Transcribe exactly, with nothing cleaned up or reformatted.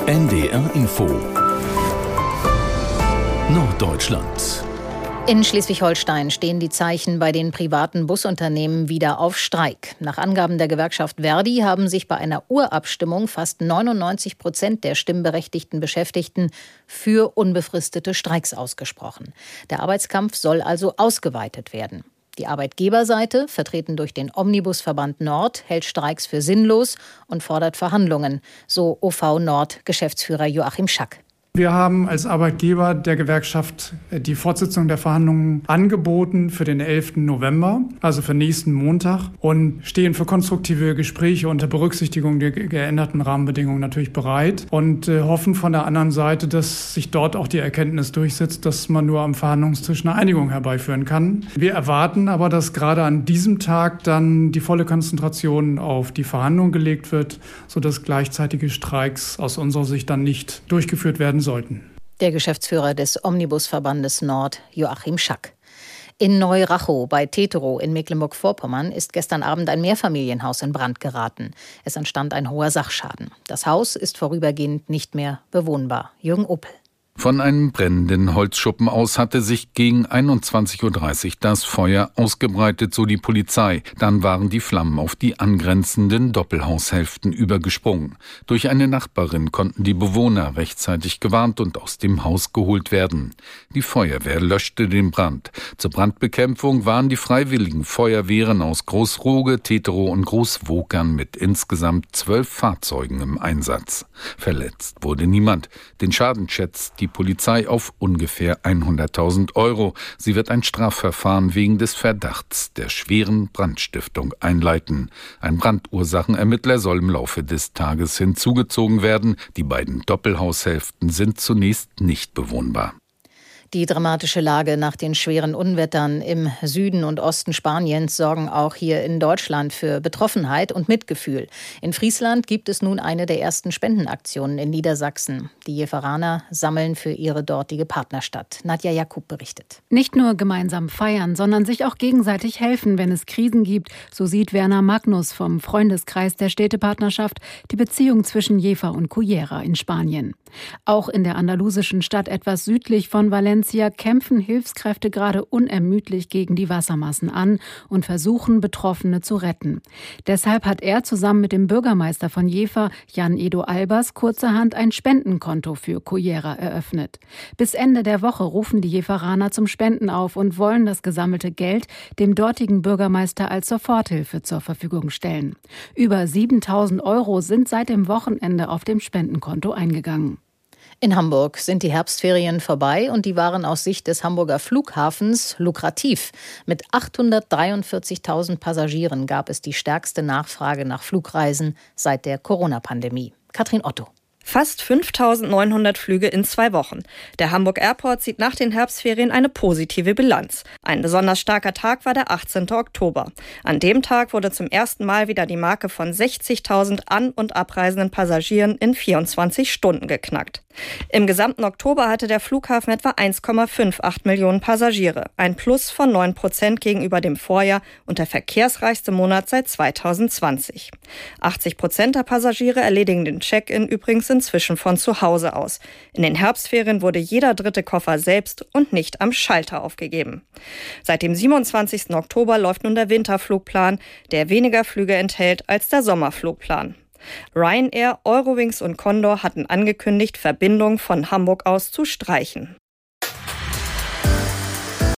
N D R Info Norddeutschland. In Schleswig-Holstein stehen die Zeichen bei den privaten Busunternehmen wieder auf Streik. Nach Angaben der Gewerkschaft Verdi haben sich bei einer Urabstimmung fast neunundneunzig Prozent der stimmberechtigten Beschäftigten für unbefristete Streiks ausgesprochen. Der Arbeitskampf soll also ausgeweitet werden. Die Arbeitgeberseite, vertreten durch den Omnibusverband Nord, hält Streiks für sinnlos und fordert Verhandlungen, so O V Nord Geschäftsführer Joachim Schack. Wir haben als Arbeitgeber der Gewerkschaft die Fortsetzung der Verhandlungen angeboten für den elften November, also für nächsten Montag, und stehen für konstruktive Gespräche unter Berücksichtigung der geänderten Rahmenbedingungen natürlich bereit und äh, hoffen von der anderen Seite, dass sich dort auch die Erkenntnis durchsetzt, dass man nur am Verhandlungstisch eine Einigung herbeiführen kann. Wir erwarten aber, dass gerade an diesem Tag dann die volle Konzentration auf die Verhandlungen gelegt wird, sodass gleichzeitige Streiks aus unserer Sicht dann nicht durchgeführt werden sollten. Der Geschäftsführer des Omnibusverbandes Nord, Joachim Schack. In Neurachow bei Teterow in Mecklenburg-Vorpommern ist gestern Abend ein Mehrfamilienhaus in Brand geraten. Es entstand ein hoher Sachschaden. Das Haus ist vorübergehend nicht mehr bewohnbar. Jürgen Oppel. Von einem brennenden Holzschuppen aus hatte sich gegen einundzwanzig Uhr dreißig das Feuer ausgebreitet, so die Polizei. Dann waren die Flammen auf die angrenzenden Doppelhaushälften übergesprungen. Durch eine Nachbarin konnten die Bewohner rechtzeitig gewarnt und aus dem Haus geholt werden. Die Feuerwehr löschte den Brand. Zur Brandbekämpfung waren die freiwilligen Feuerwehren aus Großroge, Teterow und Großwokern mit insgesamt zwölf Fahrzeugen im Einsatz. Verletzt wurde niemand. Den Schaden schätzt die Polizei auf ungefähr hunderttausend Euro. Sie wird ein Strafverfahren wegen des Verdachts der schweren Brandstiftung einleiten. Ein Brandursachenermittler soll im Laufe des Tages hinzugezogen werden. Die beiden Doppelhaushälften sind zunächst nicht bewohnbar. Die dramatische Lage nach den schweren Unwettern im Süden und Osten Spaniens sorgen auch hier in Deutschland für Betroffenheit und Mitgefühl. In Friesland gibt es nun eine der ersten Spendenaktionen in Niedersachsen. Die Jeveraner sammeln für ihre dortige Partnerstadt. Nadja Jakub berichtet. Nicht nur gemeinsam feiern, sondern sich auch gegenseitig helfen, wenn es Krisen gibt. So sieht Werner Magnus vom Freundeskreis der Städtepartnerschaft die Beziehung zwischen Jever und Cullera in Spanien. Auch in der andalusischen Stadt etwas südlich von Valencia kämpfen Hilfskräfte gerade unermüdlich gegen die Wassermassen an und versuchen, Betroffene zu retten. Deshalb hat er zusammen mit dem Bürgermeister von Jever, Jan-Edo Albers, kurzerhand ein Spendenkonto für Cullera eröffnet. Bis Ende der Woche rufen die Jeveraner zum Spenden auf und wollen das gesammelte Geld dem dortigen Bürgermeister als Soforthilfe zur Verfügung stellen. Über siebentausend Euro sind seit dem Wochenende auf dem Spendenkonto eingegangen. In Hamburg sind die Herbstferien vorbei und die waren aus Sicht des Hamburger Flughafens lukrativ. Mit achthundertdreiundvierzigtausend Passagieren gab es die stärkste Nachfrage nach Flugreisen seit der Corona-Pandemie. Katrin Otto. Fast fünftausendneunhundert Flüge in zwei Wochen. Der Hamburg Airport zieht nach den Herbstferien eine positive Bilanz. Ein besonders starker Tag war der achtzehnte Oktober. An dem Tag wurde zum ersten Mal wieder die Marke von sechzigtausend an- und abreisenden Passagieren in vierundzwanzig Stunden geknackt. Im gesamten Oktober hatte der Flughafen etwa eins Komma achtundfünfzig Millionen Passagiere, ein Plus von neun Prozent gegenüber dem Vorjahr und der verkehrsreichste Monat seit zweitausendzwanzig. achtzig Prozent der Passagiere erledigen den Check-in übrigens inzwischen von zu Hause aus. In den Herbstferien wurde jeder dritte Koffer selbst und nicht am Schalter aufgegeben. Seit dem siebenundzwanzigsten Oktober läuft nun der Winterflugplan, der weniger Flüge enthält als der Sommerflugplan. Ryanair, Eurowings und Condor hatten angekündigt, Verbindungen von Hamburg aus zu streichen.